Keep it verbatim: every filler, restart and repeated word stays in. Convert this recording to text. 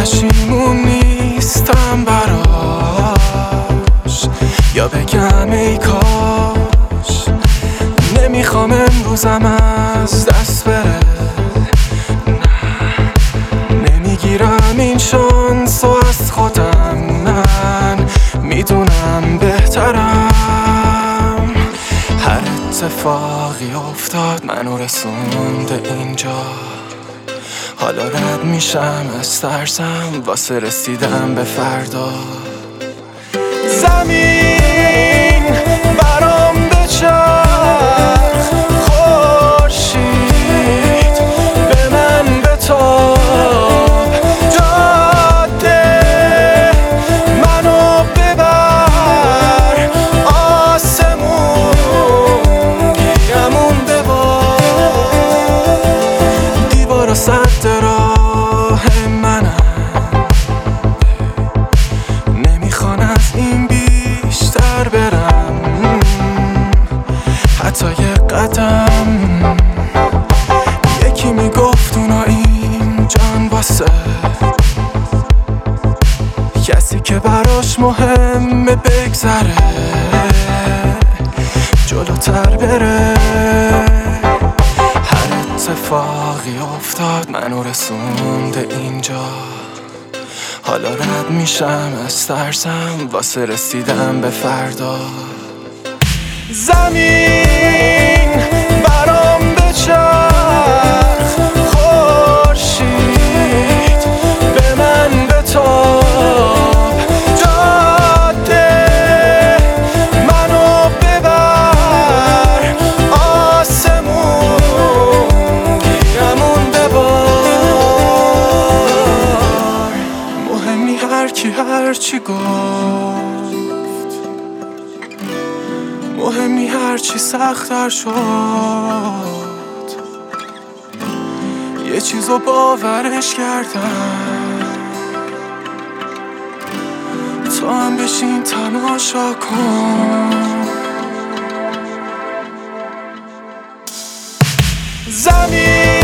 پشیمون نیستم براش، یا بگم ای کاش نمیخوام امروزم از دست بره. نه نمیگیرم این شانس و از خودم، من میدونم بهترم. هر اتفاقی افتاد منو رسونده اینجا، حالا رد میشم از ترسم واسه رسیدم به فردا. زمین برام بچرخ، خورشید به من بتاب، جاده منو ببر، آسمون گیرمون ببار. دیوار و سد راه منم، نمیخوان از این بیشتر برم، حتی یه قدم. یکی میگفت اونا این جان واسه کسی که براش مهمه بگذره، جلوتر بره. هر اتفاقی افتاد منو رسونده اینجا، حالا رد میشم از ترسم واسه رسیدم به فردا. زمین برام بچرخ، خورشید به من بتاب، جاده منو ببر، آسمون گیرمون ببار. مهمی هر کی هر چی گفت، مهمی هر چی سخت‌تر شد، یه چیزو باورش کردم. تو هم بشین تماشا کن. زمین